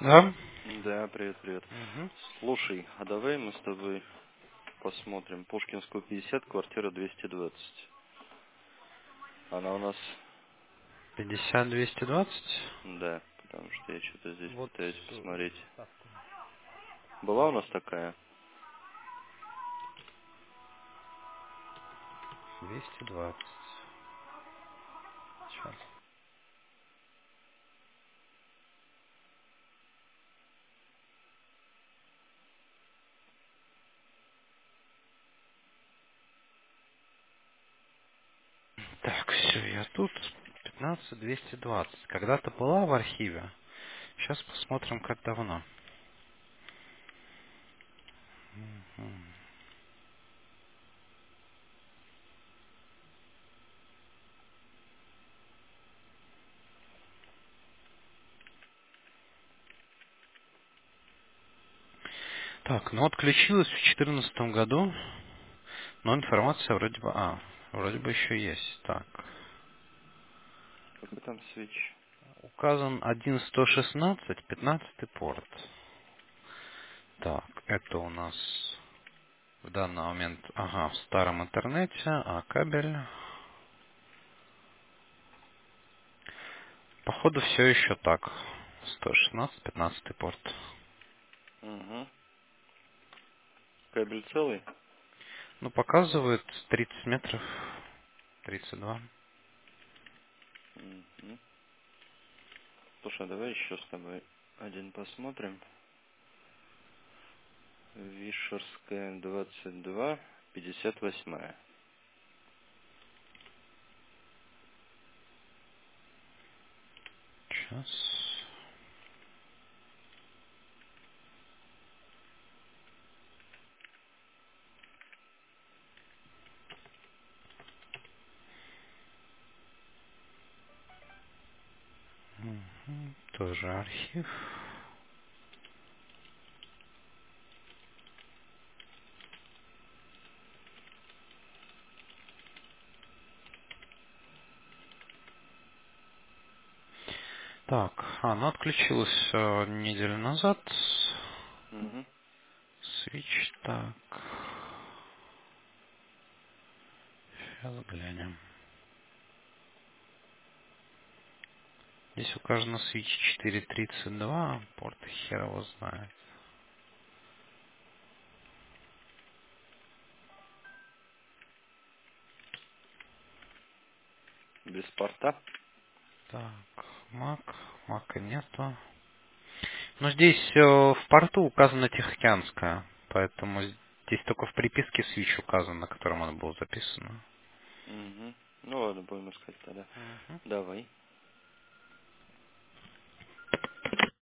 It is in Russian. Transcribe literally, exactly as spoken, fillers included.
Да? Да, привет, привет. Угу. Слушай, а давай мы с тобой посмотрим Пушкинскую пятьдесят, квартира двести двадцать. Она у нас, пятьдесят двести двадцать. да, потому что я что-то здесь Вот пытаюсь э, посмотреть. ставку. Была у нас такая? двести двадцать. Сейчас. Так, все, я тут. пятнадцать двести двадцать. Когда-то была в архиве. Сейчас посмотрим, как давно. Мгм. Так, ну отключилась в две тысячи четырнадцатом году, но информация вроде бы... А, вроде бы еще есть. Так. Какой там свич? Указан один сто шестнадцать, пятнадцатый порт. Так, это у нас в данный момент, ага, в старом интернете, а кабель, походу, все еще так. сто шестнадцать, пятнадцатый порт. Угу. Кабель целый? Ну, показывает тридцать метров, тридцать два. Угу. Слушай, а давай еще с тобой один посмотрим. Вишерская двадцать два, пятьдесят восемь. Сейчас. Мгм, тоже архив. Так, она отключилась э, неделю назад. Угу. Switch, так. Сейчас глянем. Здесь указано Switch четыре тридцать два, порт хер его знает. Без порта? Так, Mac, Мака нету. Но здесь э, в порту указано Тихоокеанская, поэтому здесь только в приписке Switch указан, на котором оно было записано. Угу. Ну ладно, будем искать тогда. Мгм. Давай.